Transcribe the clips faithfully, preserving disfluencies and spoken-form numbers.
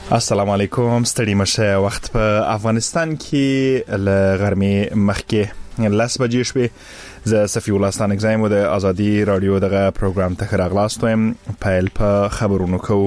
السلام علیکم. ستړي مشه. وخت په افغانستان کې ل غرمې مخکې لاس بجې شوې. زه صفی الله ستانک زایم د ازادي رادیو دغه پروګرام ته راغلاستم. پیل په خبرونو کوو.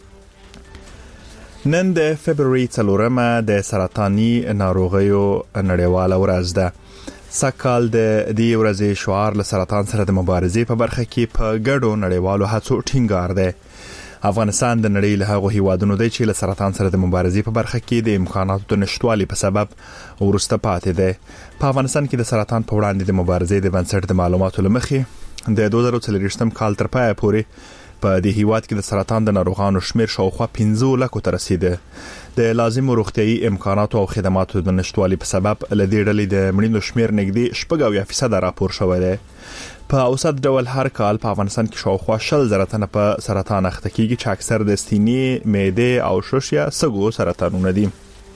نن د فبرवरी څلورمه د سرطاني ناروغیو نړیواله ورځ ده. سکهال د دې ورځې شعار له سرطان سره د مبارزې په برخه کې په ګډو نړیوالو هڅو ټینګار دی. افغانستان د نړۍ له هغو هیوادونو دی چې له سرطان سره د مبارزې په برخه کې د امکاناتو د نشټوالي په سبب ورسته پاتې دی. په افغانستان کې د سرطان په وړاندې د مبارزې د بنسټ د معلوماتو لمخې د دوه زره څلوېښتم کال تر پایه پورې په دې هیواد کې د سرطان د ناروغانو شمیر شاوخوا پنځه لکو ته رسیده. د لازم روغتيایي امکاناتو او خدماتو د نشټوالي په سبب لدې ډلې د مړینو شمیر نږدې شپږ اویا فیصد راپور شوی دی. په اوسط ډول هر کال په افغانستان کې شاوخوا شل زره تنه په سرطان اخته کیږي چې اکثر د ستینې، معدې او شوشیا سږو سرطانونه دي.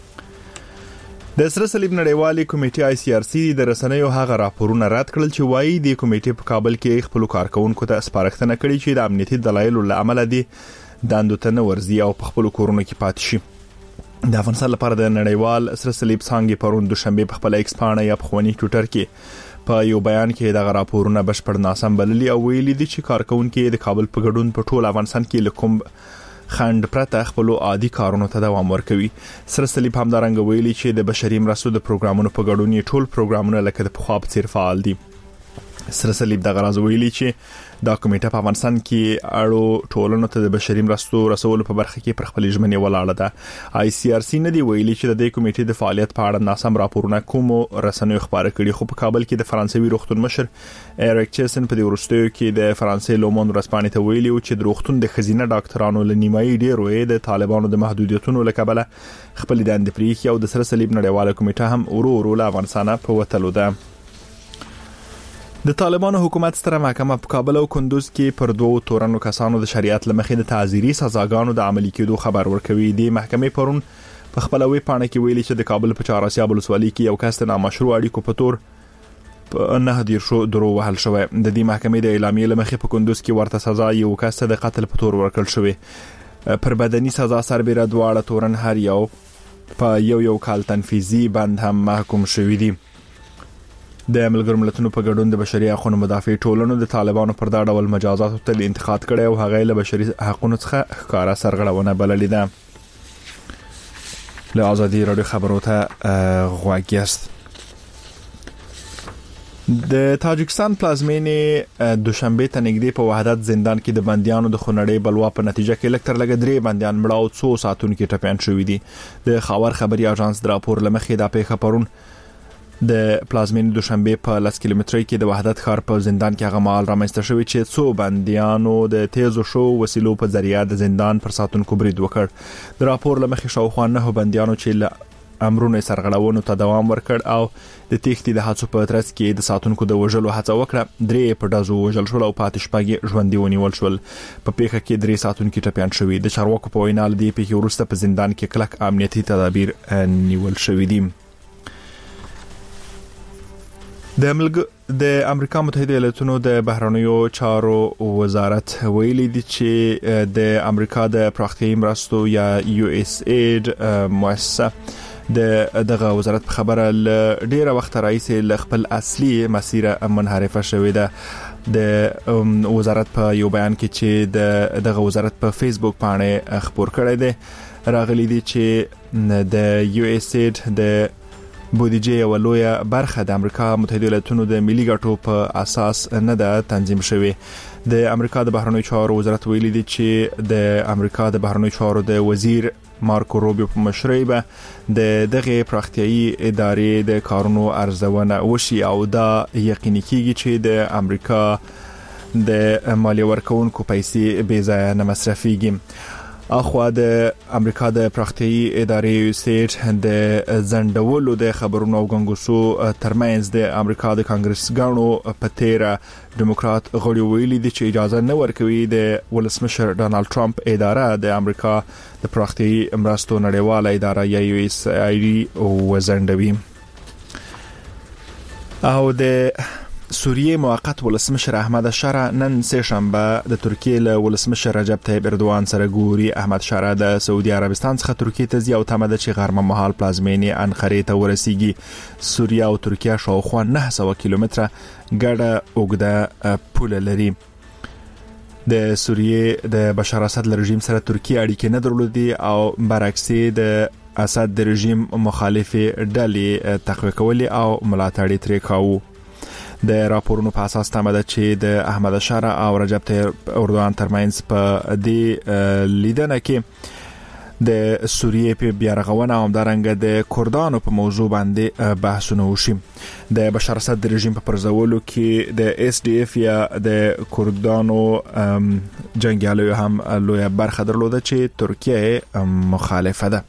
د سره صلیب نړیوالې کمیټې آی سی آر سی د رسنیو هغه راپورونه رد کړل چې وایي د کمیټې په کابل کې خپل کارکونکو ته سپارښتنه کړې چې د امنیتي دلایلو له امله دي دندو ته نه ورځي او په خپل کورونو کې پاتې شي. د افغانستان لپاره د نړیوال سره صلیب څانګې پرون دوشنبه په خپل ایکس پاڼه یا په خواني ټوئیټر کې په یو بیان کې دغه راپورونه بشپړ ناسم بللي او ویلي دي چې کارکونکو د کابل په ګډون په ټول افغانستان کې لکوم خند پرته خپل عادي کارونو ته دوام ورکوي. سره صلیب همدارنګه ویلي چې د بشري مرستو د پروګرامونو په ګډون یې ټول پروګرامونه لکه د پخوا په څیر فعال دي. سره صلیب دغه راز ویلي چې دا کمیټه په افغانستان کې اړو ټولنو ته د بشري مرستو رسولو په برخه کې پر خپل ژمنې ولاړه ده. آی سی آر سی نه دی ویلي چې د دې کمیټې د فعالیت په اړه ناسم راپورونه کوم رسنیو خبره کړي. خو په کابل کې د فرانسوي روغتون مشر ایریک چیسن په دې ورستیو کې د فرانسې لومون ورځپاڼې ته ویلي چې د روغتون د خزینه ډاکټرانو له نیمایي ډیرو د طالبانو د محدودیتونو له کبله خپل دندې پریښي او د سره صلیب نړیواله کمیټه هم ورو ورو له افغانستان په وتلو ده. د طالبانو حکومت ستره محکمه په کابل او کندوز کې پر دوه تورنو کسانو د شریعت لمخې د تعزیري سزاګانو د عملي کېدو خبر ورکوي. د محکمې پرون په خپل وی پاڼه کې ویلي چې د کابل په چهاراسیاب ولسوالۍ کې یو کس د نامشروع اړیکو په تور په نه دیر شو درو وهل شوی. د دې محکمې د اعلامیې لمخې په کندوز کې ورته سزا یو کس د قتل په تور ورکړل شوی. پر بدني سزا سربېره دواړه تورن هر یو په یو یو کال تنفیذي بند هم محکوم شوی دي. د ملګرو ملتونو په ګډون د بشري حقوقو مدافع ټولنو د طالبانو پر دا ډول مجازاتو ته انتقاد کړي او هغه له بشري حقوقو څخه ښکارا سرغړونه بللې ده. له ازادي رادیو خبرو ته غواړی است. د تاجکستان پلازمینې دوشنبه ته نږدې په وحدت زندان کې د بنديانو د خونړې بلوا په نتیجه کې لکتر لګ درې بنديان مړه او څو ساتون کې ټپيان شوې دي. د خاور خبري اژانس د راپور لمخې د پیښه پرون د پلازمین دوشنبه په لاس کیلومتري کې د وحدت ښار په زندان کې هغه مال رامنځته شوی چې څو بنديانو د تیزو شو وسیلو په ذریعہ د زندان پر ساتونکو برید وکړ. د راپور لمخې شاوخوا نه بنديانو چې له امرونو سرغړونو ته دوام ورکړ او د تېښتې د هڅو په ترڅ کې د ساتونکو د وژلو هڅه وکړه. درې په ډزو وژل شول او پاتې شپږ ژوندي ونیول شول. په پیښه کې درې ساتونکو ټپيان شوي. د چارواکو په وینا د پیښې وروسته په زندان کې کلک امنیتي تدابیر نیول شوي دي. د ملګ د امریکا متحده ایالاتونو د بهرنیو چارو وزارت ویلي دی چې د امریکا د پراختیایي مرستو یا یو اس اید مؤسسه د دغه وزارت په خبره ل ډیره وخت راځي ل خپل اصلي مسیره منحرفه شوې ده. د وزارت په یو بیان کې چې د دغه وزارت په فیسبوک باندې خبر کړی دی راغلي دي چې د یو اس اید د بودیجه یو لویه برخه د امریکا متحده ایالاتونو د ملي ګټو په اساس نه ده تنظیم شوی. د امریکا د بهرنیو چارو وزارت ویلي دی چې د امریکا د بهرنیو چارو د وزیر مارکو روبیو په مشرۍ به د دغه پراختیایي ادارې د کارونو ارزونه وشي او دا یقیني کیږي چې د امریکا د مالی ورکوونکو پیسې بې ځایه نه مصرفيږي. اخوا د امریکا د پراختیایي ادارې سټیټ د زندولو د خبرونو او غنګوسو ترمنځ د امریکا د کانګرسګانو په تیر ډیموکرات غړي ویلي دي چې اجازه نه ورکوي د ولسمشر ډانلډ ټرمپ اداره د امریکا د پراختیایي مرستو نړیواله اداره یا یو اس ای ډي وزندوي. او د سوریه موقت ولسمشر احمد شارع نن سه شنبه د ترکیه له ولسمشر رجب طیب اردوان سره ګوري. احمد شارع د سعودي عربستان څخه ترکیه ته ځي او تمه ده چې غرمه مهال پلازمینې انقره ته ورسیږي. سوریه او ترکیه شاوخوا نه سوه کیلومتره ګډه اوږده پوله لري. د سوریه د بشار اسد رژیم سره ترکیه اړیکې نه درلودي او برعکس د اسد د رژیم مخالفي ډلې تقویه کولې او ملاتړ یې ترې کاوه. د راپورونو په اساس تمه ده چې د احمد شارع او رجب طیب اردوان ترمنځ په دې لیدنه کې د سوریه په بیارغونه او همدارنګه د کردانو په موضوع باندې بحثونه وشي. د بشار اسد د رژیم په پرځولو کې د اس ډي اف یا د کردانو جنگیالیو هم لویه برخه درلوده چې ترکیه مخالفه ده.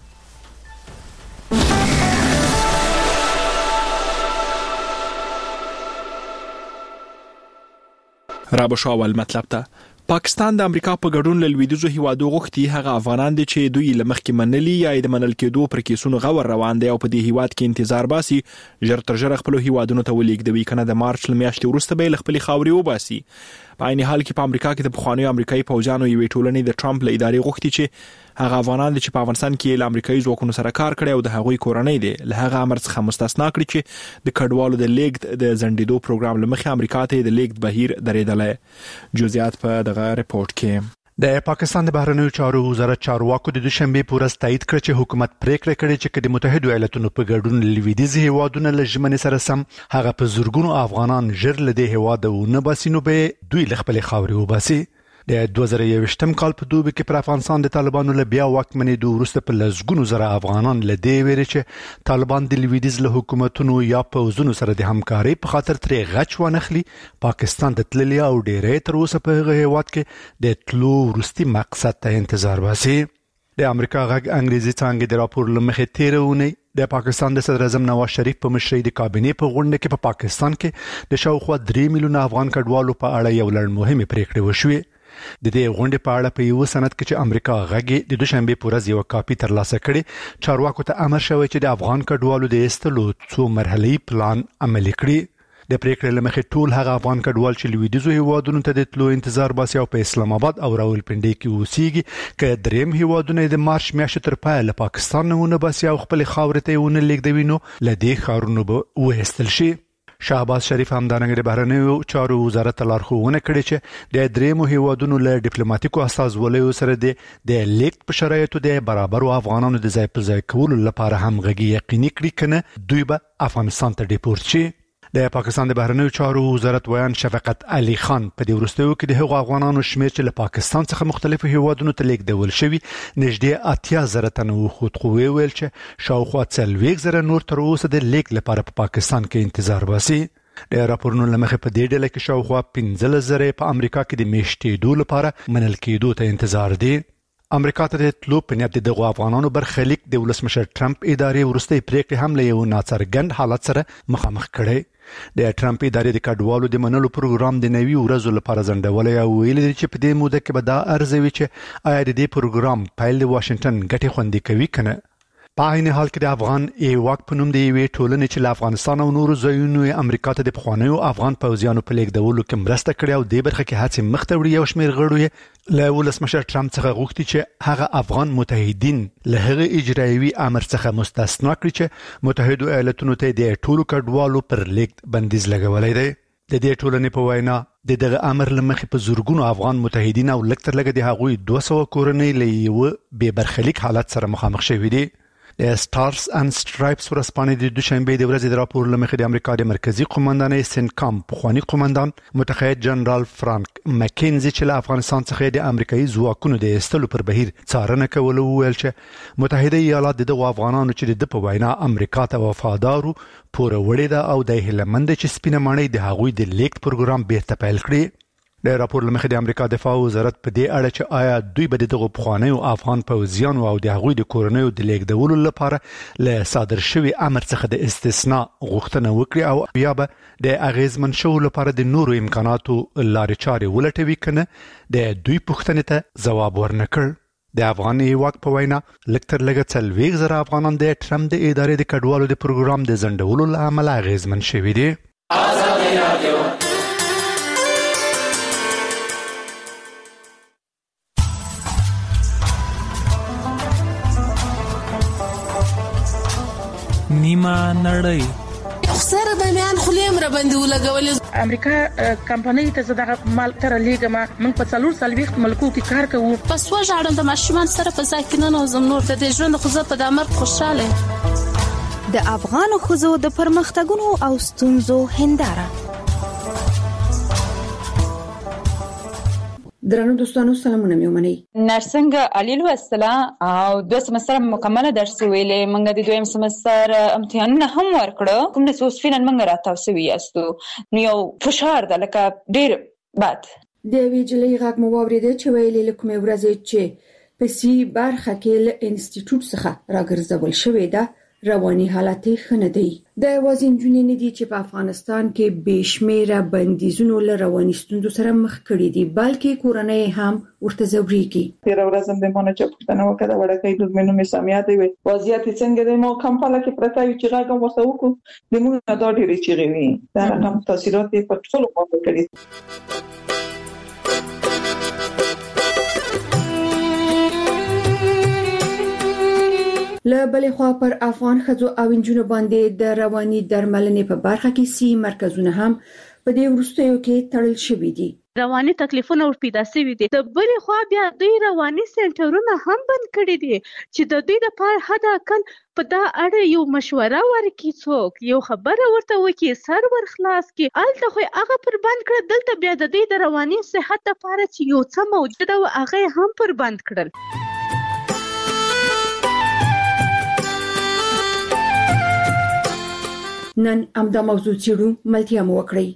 را به شاول مطلب ته پاکستان د امریکا په ګډون له لویدیځو هیوادو غوښتي هغه افغانان دي چې دوی لمخکې منلي یا د منل کېدو پر کیسونو غور روان دي او په دې هیواد کې انتظار باسي ژر تر ژره خپل هیوادونو ته ولېږدوي کنه د مارچ میاشتې وروسته به خپل خاوري وباسي. په عین حال کې په امریکا کې د پخوانیو امریکایي پوځیانو یوې ټولنې د ټرمپ له ادارې غوښتي چې هغه افغانان دي چې په افغانستان کې له امریکایي ځواکونو سره کار کړي او د هغوی کورنۍ دي له هغه امر څخه مستثنا کړي چې د کډوالو د لیګد د زندیدو پروګرام لمخې امریکا ته د لیګد بهیر درېدلای. جزئیات په دغه رپورت کې. د پاکستان د بهرنیو چارو وزارت چارواکو د دوشنبه پورز تایید کړ چې حکومت پریکړه کړې چې د متحده ایالاتونو په ګډون لویدیځ هیوادونو له ژمنې سره سم هغه په زورګونو افغانان ژر له دې هیوادونو باسي نو به دوی له خپل خاورې وباسي. د دوه زره یوویشتم کال په دوبي کې پر افغانستان د طالبانو له بیا واکمنېدو وروسته په لسګونو زره افغانان له دې ویرې چې طالبان د لویدیځ له حکومتونو یا پوځونو سره د همکارۍ په خاطر ترې غچ وانخلي پاکستان د تللي او ډېرې تر اوسه په هغه هیواد کې د تلو وروستي مقصد ته انتظار باسي. د امریکا غږ انګریزي څانګې د راپور لمخې تیرونی د پاکستان د صدر اعظم نواز شریف په مشرۍ د کابینې په غونډه کې په پاکستان کې د شاوخوا درې میلیونه افغان کډوالو په اړه یو لړ مهمه پریکړه وشوه. د دې غونډې په اړه په یو سند کې چې امریکا غږی د دوشنبه پورز یو کاپی ترلاسه کړي چارواکو ته امر شوی چې د افغان کډوالو د ایستلو څو مرحلي پلان عملي کړي. د پریکړې لمخې ټول هغه افغان کډوال چې لویدیځو هیوادونو ته د تلو انتظار باسي او په اسلام آباد او راولپنډي کې اوسېږي که دریم هیوادونه د مارچ میاشتې تر پایه له پاکستان نه ونه باسي او خپل خاورې ته ونه لیږدوي نو له دې ښارونو به وایستل شي. شهباز شریف همدارنګه د بهرنیو چارو وزارت لارښوونه کړې چې د دریمو هیوادونو له ډیپلوماټیکو استازولیو سره د د لیک په شرایطو د برابرو افغانانو د ځای په ځای کولو لپاره همغږي یقیني کړي کنه دوی به افغانستان ته ډیپورت شي. د پاکستان د بهرنیو چارو وزارت ویان شفقت علي خان په دې وروستیو کې د هغو افغانانو شمیر چې له پاکستان څخه مختلفو هیوادونو ته لیږدول شوي نږدې اتیا زره تنه وو. خو ویل چې شاوخوا څلوېښت زره نور تر اوسه د لیک لپاره په پاکستان کې انتظار باسي. د راپورونو لمخې په دې ډله کې شاوخوا پنځلس زره په امریکا کې د میشتېدو لپاره منل کېدو ته انتظار دي. امریکا ته د تلو په نیت دغه افغانانو برخلیک د ولسمشر ټرمپ ادارې وروستي پریکړې هم له یو ناڅرګند حالت سره مخامخ کړي. د ټرمپ ادارې د کډوالو د منلو پروګرام د نوي ورځو لپاره ځنډولې او ویل دي چې په دې موده کې به دا ارزوي چې آیا د دې پروګرام پایل د واشنگټن ګټې خوندي کوي کنه. په عین حال کې د افغان ایواک په نوم د یوې ټولنې چې له افغانستان او نورو ځایونو امریکا ته د پخوانیو افغان پوځیانو په لیږدولو کې مرسته کړې او د برخه کې هڅې مخ ته وړي. یو شمېر غړو یې له ولسمشر ټرمپ څخه غوښتي چې هغه افغان متحدین له هغه اجرایوي امر څخه مستثنا کړي چې متحده ایالاتونو ته د ټولو کډوالو پر لیږد بندیز لګولای دی. د دې ټولنې په وینا د دغه امر لمخې په زورګونو افغان متحدین او لکتر لګه د هغوی دوه سوه کورنۍ له یو بې برخلیک حالت سره مخامخ شوي دي. د سټارز اند سټرایپس ورځپاڼې د دوشنبه د ورځې د راپور لمخې د امریکا د مرکزی قومندانۍ سنکام پخوانی قومندان متقاعد جنرال فرانک مکینزي چې له افغانستان څخه د امریکایي ځواکونو د ایستلو پر بهیر څارنه کول ویل چې متحده ایالات دغه افغانانو چې د په وینا امریکا ته وفادارو پوره وړي ده او د هلمند چې سپینه ماڼۍ د هغوی د لیک پروګرام بیرته پیل کړی. د راپور لمخې د امریکا دفاع وزارت په دې اړه چې آیا دوی به دغه پخوانیو افغان پوځیانو او د هغوی د کورنیو د لیږدولو لپاره له صادر شوي امر څخه د استثناء غوښتنه وکړي او یا به د اغیزمن شو لپاره د نورو امکاناتو لارې چارې ولټوي کنه د دوی پوښتنې ته ځواب ورنکړ. د افغان ایواک په وینا لکتر لګه څلوېښت زره افغانان د ټرمپ د ادارې د کډوالو د پروګرام د ځنډولو له امله اغیزمن شوي دي. آزادي رادیو نیمه نړۍ سره د میان خلیم را باندې ولګولې. امریکا کمپنۍ ته زده مال تر لیګما موږ په څلور سالويخت ملکو کې کار کوو. پس وژاړم د ماشومان سره په ځای کې نه نوزم نور د ژوند خو زه په دامر خوشاله. د افغان خزو د پرمختګونو او ستونزو هنداره. درنو دوستانو سلامونه مې ومنئ. نرسنګ علي لوستله او دوه سمستر مکمله درس ویلې. موږ د دویم سمستر امتحانونه هم ورکړو. کوم څه اوس فعلا موږ راتاو سوي یاستو نو یو فشار ده لکه ډیر بد. د ویجلې غږ مو واورېده چې ویلې لکه ورځې چې په سی برخه کې له انسټیټیوټ څخه راګرځول شوې ده رواني حالت ښه دی. د وازین جونې ندي چې په افغانستان کې بشمیره بندیزونو له رواني ستونزو سره مخ کړي دي بلکې کورنۍ هم ورته ځوريږي. تیر ورځ هم د مونږ چې پښتنه وکړه وړکې د مینو می سميات وي وضعیت څنګه د مو کمپاله کې پرتا وي چې راګم وسو کو د مونږ د ډېرې چیغې وي دا هم تاثیرات په ټول خلکو کړي. له بلې خوا پر افغان ښځو او نجونو باندې د رواني درملنې په برخه کې سی مرکزونه هم په دې وروستیو کې تړل شوي دي. رواني تکلیفونه ور پیدا شوي دي. د بلې خوا بیا دوی رواني سنټرونه هم بند کړي دي چې د دوی لپاره حد اقل په دا اړه یو مشوره ورکړي، څوک یو خبره ورته وکړي، سر ور خلاص کړي. الته خو هغه پر بند کړ، دلته بیا د دوی د رواني صحت لپاره چې یو څه موجود او هغه هم پر بند کړل. نن امدا موضوع چیرو ملتیا مو وکړی.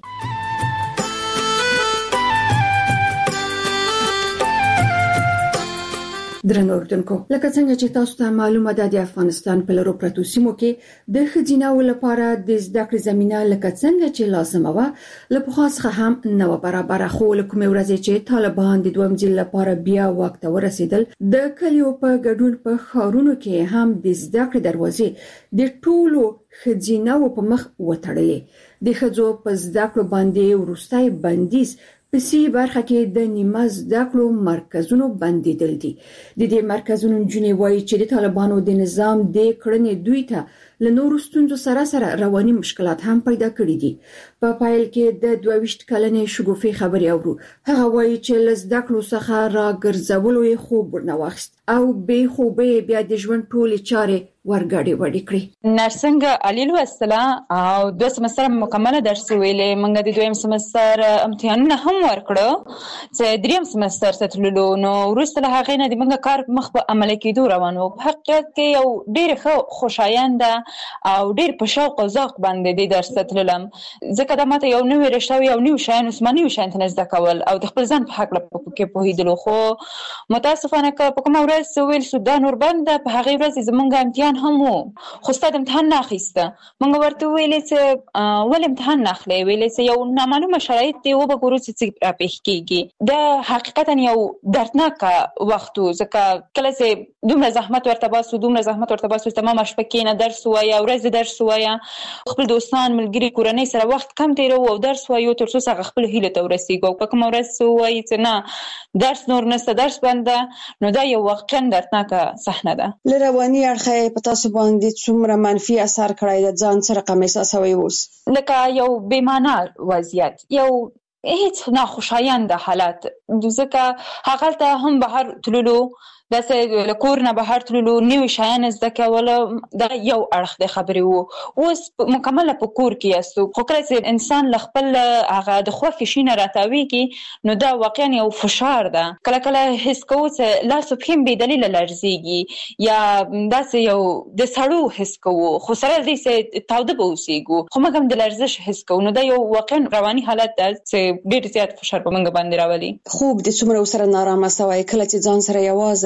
درنو اردوونکو لکه څنګه چې تاسو ته معلومه ده د افغانستان په لورو پرتو سیمو کې د ښځیناو لپاره د زده کړې زمينه لکه څنګه چې لازمه و له پخوا څخه هم نو برابر خو له کومې ورځې چې طالبان د دویم ځل لپاره بیا وخت ورسېدل د کلیو په ګډون په خارونو کې هم د زده کړې دروازې د ټولو ښځیناو په مخ وتړلې. د ښځو په زده کړو باندې ورستای بندیز په سی برخه کې د نیمه زده کړو مرکزونو بندیدل دي. د دې مرکزونو جنې وایي چې د طالبانو د نظام د کړنې دوی ته له نورو ستونزو سره سره رواني مشکلات هم پیدا کړي دي. په پایل کې د دوه ویشت کلنې شګوفې خبرې اورو. هغه وایي چې له زده کړو څخه راګرځولو یې خوب ورنواخیست او به خوبه بیا د ژوند ټولې چارې ورګړې وړې کړې. نرسنګ علي لوستله او دوه سمستر مکمله درس ویلې. موږ د دویم سمستر امتحانونه هم ورکړو چې دریم سمستر ته تللو نو وروسته له هغې نه د موږ کار مخ په عملي کېدو روان و. په حقیقت کې یو ډېر ښه خوشاینده او ډېر په شوق او ذوق باندې د درس ته تللم ځکه دا ماته یو نوی رشته او یو نوی شیان عثماني شیان ته زده کول او د خپل ځان په حق لپاره کې پوهېدلو. خو متاسفانه که په کومه ورځ ویل شو دا نور بند په هغې ورځ زموږ امتحان هم وو خو ستاسو امتحان نه اخیسته. موږ ورته ویلې چې ول امتحان نه اخلي ویلې چې یو نامعلومه شرایط دی و به ګورو چې څه راپېښ کېږي. دا حقیقتا یو دردناک وخت و ځکه کله چې دومره زحمت ورته باسو دومره زحمت ورته باسو تمامه شپه کېنه درس وایه ورځ درس وایه خپل دوستان ملګري کورنۍ سره وخت کم تېروو او درس وایو تر څو هغه خپل هیلو ته ورسېږو. په کومه ورځ وایي چې نه درس نور نشته درس بند ده نو دا یو واقعا دردناکه صحنه ده. له رواني اړخه په تاسو باندې څومره منفي اثر کړی د ځان سره کوم احساسوي اوس؟ لکه یو بې معنا وضعیت یو هیڅ ناخوشایند حالت ځکه هغه ته هم بهر تللو داسې له کور نه بهر تللو نوي شیان زده کول دا یو اړخ د خبرې وو. اوس مکمله په کور کې یاستو خو کله چې انسان له خپل هغه د خوښې شي نه راتاویږي نو دا واقعا یو فشار ده. کله کله حس کوو چې لاس او پښې بې دلیله لړزېږي یا داسې یو د سړو حس کوو خو سره دې چې تاوده به اوسېږو خو موږ هم د لړزش حس کوو. نو دا یو واقعا رواني حالت ده چې ډېر زیات فشار په موږ باندې راولي. خوب د څومره سره نارامه سوی کله چې ځان سره یوازې